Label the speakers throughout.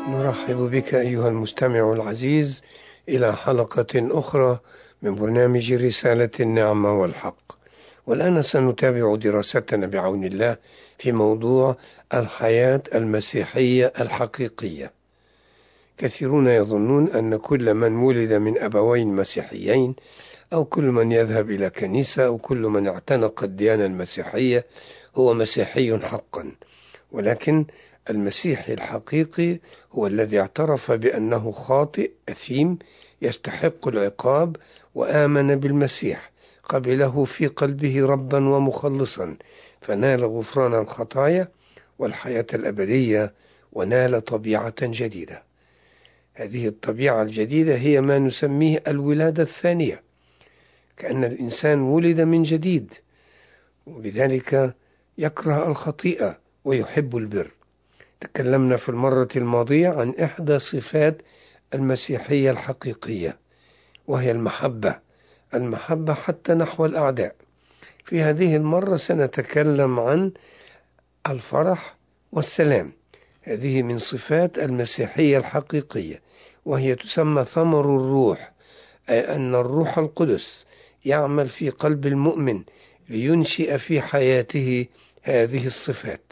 Speaker 1: نرحب بك أيها المستمع العزيز إلى حلقة أخرى من برنامج رسالة النعمة والحق. والآن سنتابع دراستنا بعون الله في موضوع الحياة المسيحية الحقيقية. كثيرون يظنون أن كل من ولد من أبوين مسيحيين أو كل من يذهب إلى كنيسة أو كل من اعتنق الديانة المسيحية هو مسيحي حقا، ولكن المسيحي الحقيقي هو الذي اعترف بأنه خاطئ أثيم يستحق العقاب وآمن بالمسيح، قبله في قلبه ربا ومخلصا، فنال غفران الخطايا والحياة الأبدية ونال طبيعة جديدة. هذه الطبيعة الجديدة هي ما نسميه الولادة الثانية، كأن الإنسان ولد من جديد، وبذلك يكره الخطيئة ويحب البر. تكلمنا في المرة الماضية عن إحدى صفات المسيحية الحقيقية، وهي المحبة حتى نحو الأعداء. في هذه المرة سنتكلم عن الفرح والسلام. هذه من صفات المسيحية الحقيقية، وهي تسمى ثمر الروح، أي أن الروح القدس يعمل في قلب المؤمن لينشئ في حياته هذه الصفات.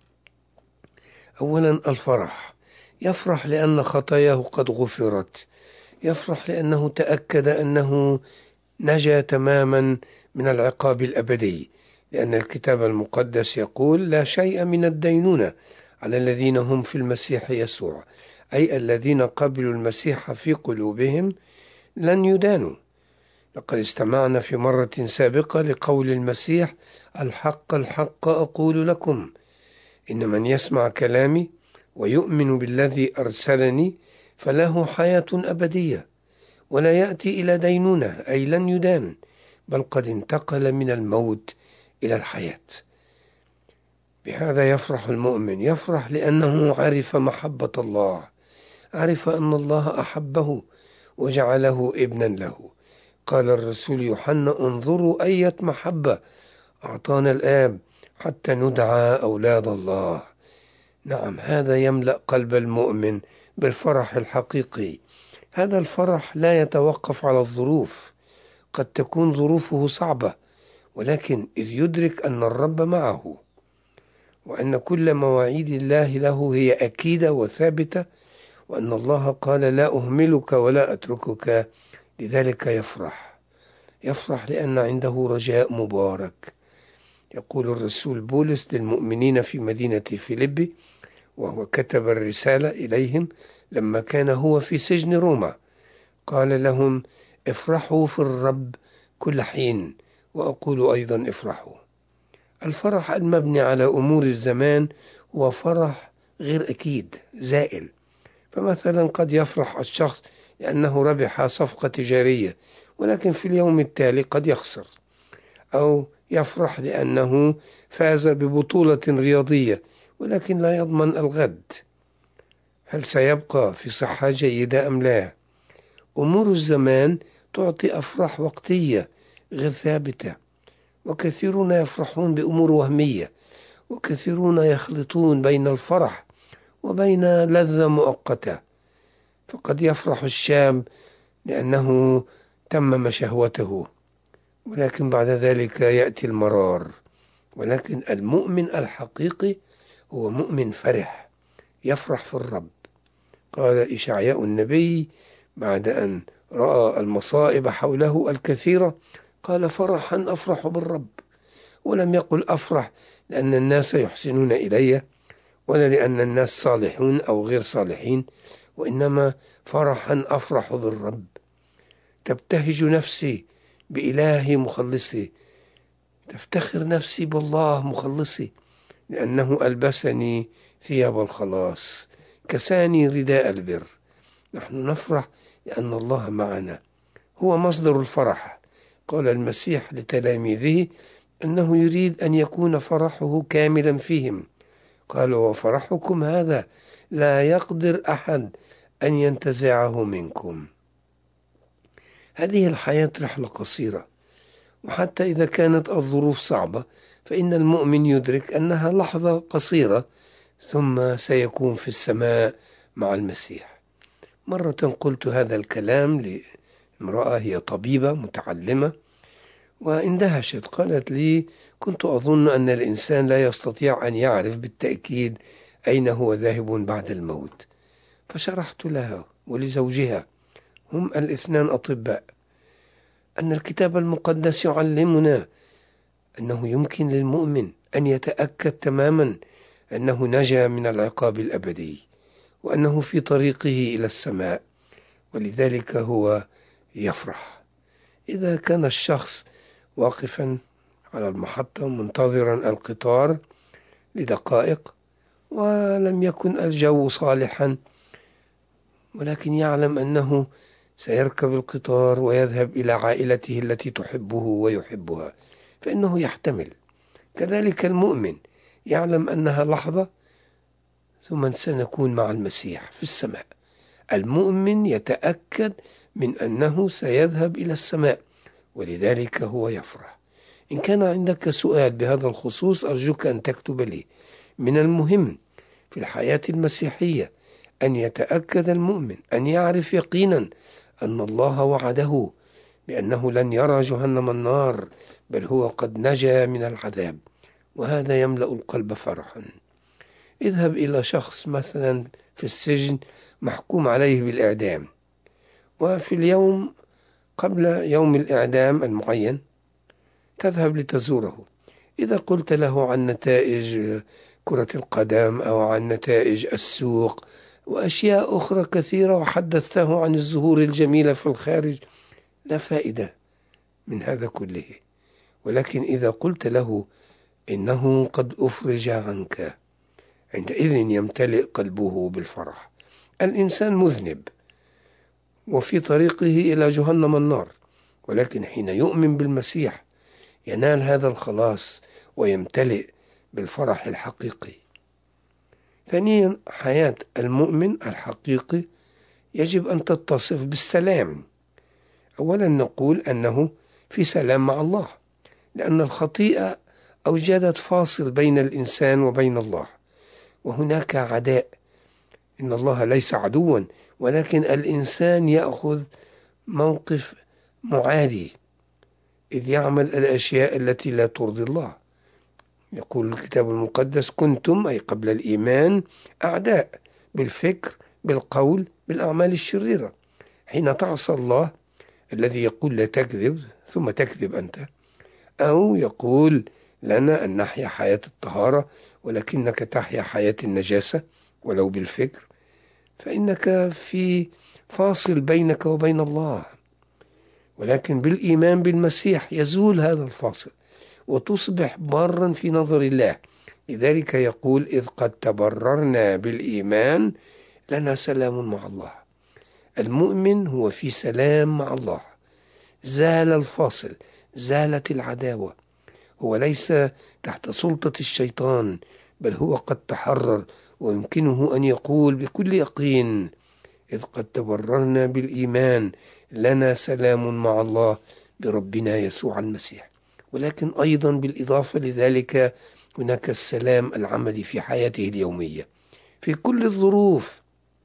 Speaker 1: أولا الفرح، يفرح لأن خطاياه قد غفرت، يفرح لأنه تأكد أنه نجا تماما من العقاب الأبدي، لأن الكتاب المقدس يقول: لا شيء من الدينونة على الذين هم في المسيح يسوع، أي الذين قبلوا المسيح في قلوبهم لن يدانوا. لقد استمعنا في مرة سابقة لقول المسيح: الحق الحق أقول لكم، إن من يسمع كلامي ويؤمن بالذي أرسلني فله حياة أبدية ولا يأتي إلى دينونة، أي لن يدان، بل قد انتقل من الموت إلى الحياة. بهذا يفرح المؤمن، يفرح لأنه عرف محبة الله، عرف أن الله أحبه وجعله ابنا له. قال الرسول يوحنا: انظروا أية محبة أعطانا الآب حتى ندعى أولاد الله. نعم، هذا يملأ قلب المؤمن بالفرح الحقيقي. هذا الفرح لا يتوقف على الظروف، قد تكون ظروفه صعبة، ولكن إذ يدرك أن الرب معه وأن كل مواعيد الله له هي أكيدة وثابتة، وأن الله قال: لا أهملك ولا أتركك، لذلك يفرح لأن عنده رجاء مبارك. يقول الرسول بولس للمؤمنين في مدينة فيلبي، وهو كتب الرسالة إليهم لما كان هو في سجن روما، قال لهم: افرحوا في الرب كل حين، وأقول أيضا افرحوا. الفرح المبني على أمور الزمان هو فرح غير أكيد، زائل. فمثلا قد يفرح الشخص لأنه ربح صفقة تجارية، ولكن في اليوم التالي قد يخسر، أو يفرح لأنه فاز ببطولة رياضية، ولكن لا يضمن الغد، هل سيبقى في صحة جيدة أم لا؟ أمور الزمان تعطي أفراح وقتية غير ثابتة، وكثيرون يفرحون بأمور وهمية، وكثيرون يخلطون بين الفرح وبين لذة مؤقتة. فقد يفرح الشاب لأنه تمم شهوته، ولكن بعد ذلك يأتي المرار. ولكن المؤمن الحقيقي هو مؤمن فرح، يفرح في الرب. قال إشعياء النبي بعد أن رأى المصائب حوله الكثيرة، قال: فرحا أفرح بالرب. ولم يقل أفرح لأن الناس يحسنون إلي، ولا لأن الناس صالحون أو غير صالحين، وإنما فرحا أفرح بالرب. تبتهج نفسي بإله مخلصي، تفتخر نفسي بالله مخلصي، لأنه ألبسني ثياب الخلاص، كساني رداء البر. نحن نفرح لأن الله معنا، هو مصدر الفرح. قال المسيح لتلاميذه أنه يريد أن يكون فرحه كاملا فيهم، قال: وفرحكم هذا لا يقدر أحد أن ينتزعه منكم. هذه الحياة رحلة قصيرة، وحتى إذا كانت الظروف صعبة فإن المؤمن يدرك أنها لحظة قصيرة، ثم سيكون في السماء مع المسيح. مرة قلت هذا الكلام لامرأة هي طبيبة متعلمة، واندهشت. قالت لي: كنت أظن أن الإنسان لا يستطيع أن يعرف بالتأكيد أين هو ذاهب بعد الموت. فشرحت لها ولزوجها، هم الاثنان أطباء، أن الكتاب المقدس يعلمنا أنه يمكن للمؤمن أن يتأكد تماما أنه نجا من العقاب الأبدي، وأنه في طريقه إلى السماء، ولذلك هو يفرح. إذا كان الشخص واقفا على المحطة منتظرا القطار لدقائق ولم يكن الجو صالحا، ولكن يعلم أنه سيركب القطار ويذهب إلى عائلته التي تحبه ويحبها، فإنه يحتمل. كذلك المؤمن يعلم أنها لحظة ثم سنكون مع المسيح في السماء. المؤمن يتأكد من أنه سيذهب إلى السماء، ولذلك هو يفرح. إن كان عندك سؤال بهذا الخصوص أرجوك أن تكتب لي. من المهم في الحياة المسيحية أن يتأكد المؤمن، أن يعرف يقينا أن الله وعده بأنه لن يرى جهنم النار، بل هو قد نجا من العذاب، وهذا يملأ القلب فرحا. اذهب إلى شخص مثلا في السجن محكوم عليه بالإعدام، وفي اليوم قبل يوم الإعدام المعين تذهب لتزوره. إذا قلت له عن نتائج كرة القدم أو عن نتائج السوق وأشياء أخرى كثيرة وحدثته عن الزهور الجميلة في الخارج، لا فائدة من هذا كله. ولكن إذا قلت له إنه قد أفرج عنك، عندئذ يمتلئ قلبه بالفرح. الإنسان مذنب وفي طريقه إلى جهنم النار، ولكن حين يؤمن بالمسيح ينال هذا الخلاص ويمتلئ بالفرح الحقيقي. ثانيا، حياة المؤمن الحقيقي يجب أن تتصف بالسلام. أولا نقول أنه في سلام مع الله، لأن الخطيئة أوجدت فاصل بين الإنسان وبين الله، وهناك عداء. إن الله ليس عدوا، ولكن الإنسان يأخذ موقف معادي إذ يعمل الأشياء التي لا ترضي الله. يقول الكتاب المقدس: كنتم، أي قبل الإيمان، أعداء بالفكر، بالقول، بالأعمال الشريرة. حين تعصى الله الذي يقول لا تكذب ثم تكذب أنت، أو يقول لنا أن نحيا حياة الطهارة ولكنك تحيا حياة النجاسة ولو بالفكر، فإنك في فاصل بينك وبين الله. ولكن بالإيمان بالمسيح يزول هذا الفاصل وتصبح بارا في نظر الله. لذلك يقول: إذ قد تبررنا بالإيمان لنا سلام مع الله. المؤمن هو في سلام مع الله، زال الفاصل، زالت العداوة، هو ليس تحت سلطة الشيطان، بل هو قد تحرر، ويمكنه أن يقول بكل يقين: إذ قد تبررنا بالإيمان لنا سلام مع الله بربنا يسوع المسيح. ولكن أيضا بالإضافة لذلك هناك السلام العملي في حياته اليومية في كل الظروف،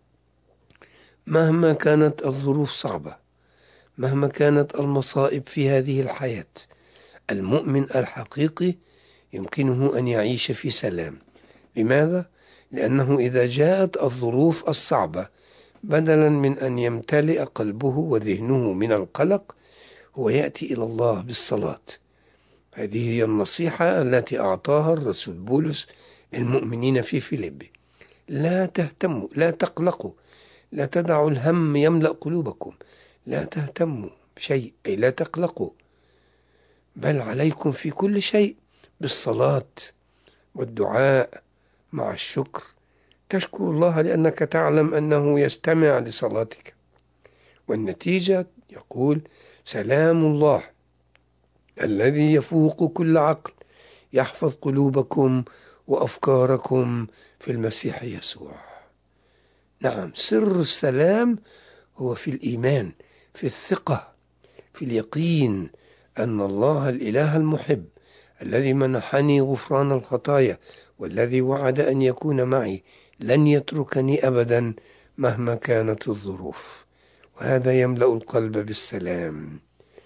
Speaker 1: مهما كانت الظروف صعبة، مهما كانت المصائب في هذه الحياة. المؤمن الحقيقي يمكنه أن يعيش في سلام. لماذا؟ لأنه إذا جاءت الظروف الصعبة، بدلا من أن يمتلئ قلبه وذهنه من القلق، هو يأتي إلى الله بالصلاة. هذه هي النصيحة التي أعطاها الرسول بولس للمؤمنين في فيليبي: لا تهتموا، لا تقلقوا، لا تدعوا الهم يملأ قلوبكم، لا تهتموا بشيء، أي لا تقلقوا، بل عليكم في كل شيء بالصلاة والدعاء مع الشكر تشكر الله لأنك تعلم أنه يستمع لصلاتك. والنتيجة يقول: سلام الله الذي يفوق كل عقل يحفظ قلوبكم وأفكاركم في المسيح يسوع. نعم، سر السلام هو في الإيمان، في الثقة، في اليقين أن الله الإله المحب الذي منحني غفران الخطايا والذي وعد أن يكون معي لن يتركني أبدا مهما كانت الظروف، وهذا يملأ القلب بالسلام،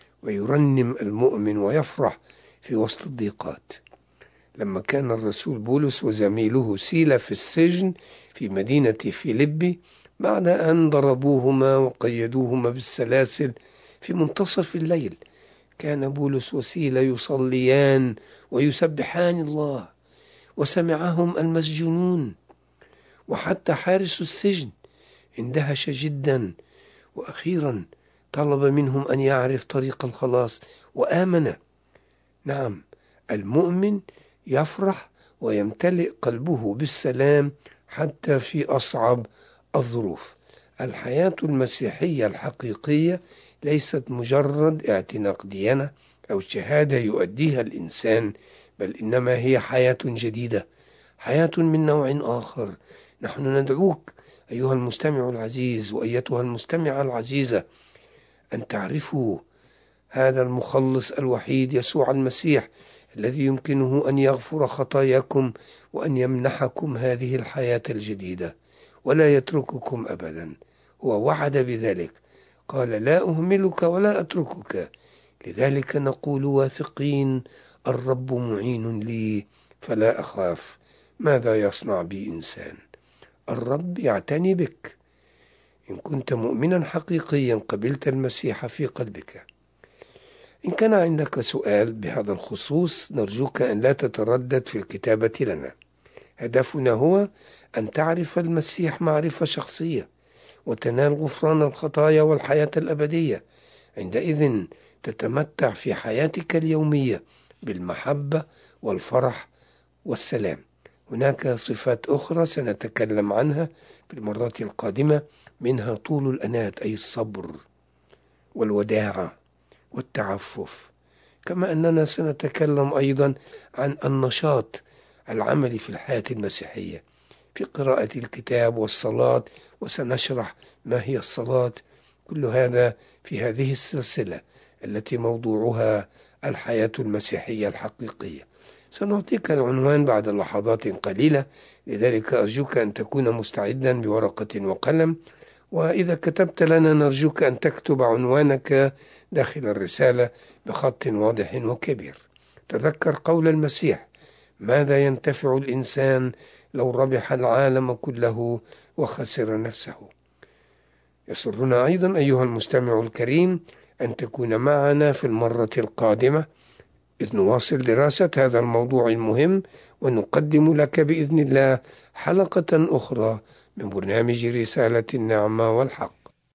Speaker 1: ويرنم المؤمن ويفرح في وسط الضيقات. لما كان الرسول بولس وزميله سيلا في السجن في مدينة فيلبي بعد أن ضربوهما وقيدوهما بالسلاسل في منتصف الليل، كان بولس وسيلا يصليان ويسبحان الله، وسمعهم المسجونون، وحتى حارس السجن اندهش جدا، وأخيرا طلب منهم أن يعرف طريق الخلاص وآمن. نعم، المؤمن يفرح ويمتلئ قلبه بالسلام حتى في أصعب الظروف. الحياة المسيحية الحقيقية ليست مجرد اعتناق ديانة أو شهادة يؤديها الإنسان، بل إنما هي حياة جديدة، حياة من نوع آخر. نحن ندعوك أيها المستمع العزيز وأيتها المستمعة العزيزة أن تعرفوا هذا المخلص الوحيد يسوع المسيح، الذي يمكنه أن يغفر خطاياكم وأن يمنحكم هذه الحياة الجديدة ولا يترككم أبدا. هو وعد بذلك، قال: لا أهملك ولا أتركك. لذلك نقول واثقين: الرب معين لي فلا أخاف ماذا يصنع بي إنسان. الرب يعتني بك. إن كنت مؤمنا حقيقيا قبلت المسيح في قلبك. إن كان عندك سؤال بهذا الخصوص نرجوك أن لا تتردد في الكتابة لنا. هدفنا هو أن تعرف المسيح معرفة شخصية وتنال غفران الخطايا والحياة الأبدية. عندئذ تتمتع في حياتك اليومية بالمحبة والفرح والسلام. هناك صفات أخرى سنتكلم عنها في المرات القادمة، منها طول الأناة أي الصبر والوداعة والتعفف، كما أننا سنتكلم أيضا عن النشاط العملي في الحياة المسيحية في قراءة الكتاب والصلاة، وسنشرح ما هي الصلاة. كل هذا في هذه السلسلة التي موضوعها الحياة المسيحية الحقيقية. سنعطيك العنوان بعد لحظات قليلة، لذلك أرجوك أن تكون مستعدا بورقة وقلم، وإذا كتبت لنا نرجوك أن تكتب عنوانك داخل الرسالة بخط واضح وكبير. تذكر قول المسيح: ماذا ينتفع الإنسان لو ربح العالم كله وخسر نفسه؟ يسرنا أيضا أيها المستمع الكريم أن تكون معنا في المرة القادمة إذ نواصل دراسة هذا الموضوع المهم، ونقدم لك بإذن الله حلقة أخرى من برنامج رسالة النعمة والحق.